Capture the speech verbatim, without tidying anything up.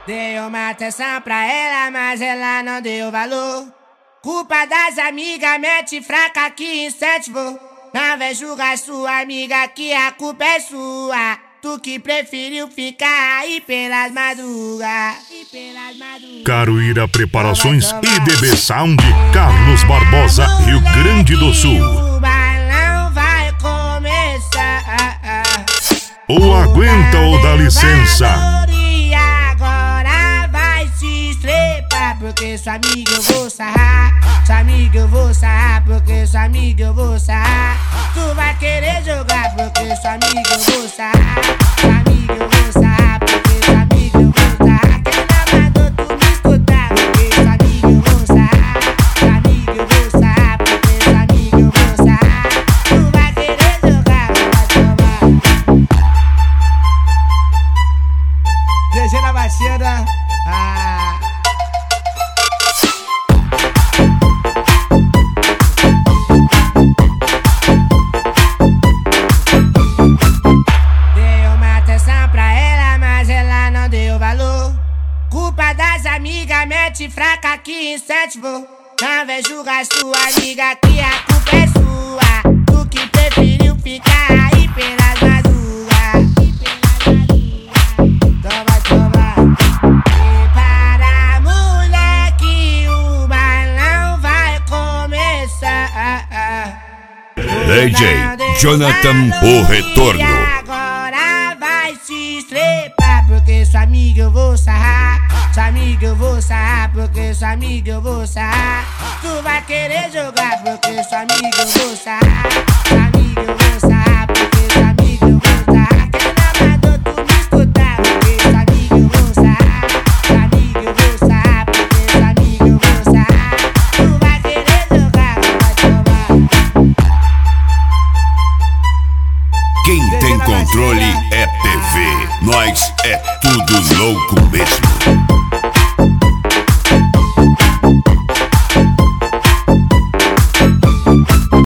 Dei uma atenção pra ela, mas ela não deu valor. Culpa das amigas, mete fraca que incentivou. Não vem julgar sua amiga que a culpa é sua. Tu que preferiu ficar aí pelas madrugas. Caruíra Preparações e D B Sound, Carlos Barbosa, Rio Grande do Sul. O bailão vai começar. Ou aguenta ou dá licença. Agora vai se estrepar, porque sua amiga eu vou sarrar. Sua amiga eu vou sarrar, porque sua amiga eu vou sarrar. Tu vai querer jogar, porque sua amiga eu vou sarrar. Sua amiga eu vou sarrar, porque sua amiga eu vou sarrar. Quem não mandou tu me escutar, porque sua amiga eu vou sarrar. Sua amiga eu vou sarrar, porque sua amiga eu vou sarrar. Tu vai querer jogar, vai tomar. G G na batida. Ah. Dei uma atenção pra ela, mas ela não deu valor. Culpa das amigas, mete fraca que incentivou. Não vem julgar sua amiga que a culpa é sua. Tu que preferiu ficar aí pelas madrugas. Toma, toma. Prepara, moleque, o bailão vai começar. D J Jonathan, o retorno. Agora vai se estrepar, porque sua amiga eu vou sarrar. Sua amiga eu vou sarrar, porque sua amiga eu vou sarrar. Tu vai querer jogar, porque sua amiga eu vou sarrar. Sua amiga eu vou sarrar, porque sua amiga eu vou sarrar. Quem não mandou tu me escutar, porque sua amiga eu vou sarrar. Sua amiga eu vou sarrar, porque sua amiga eu vou sarrar. Tu vai querer jogar, vai tomar. Quem tem controle é T V. Nós é tudo louco mesmo.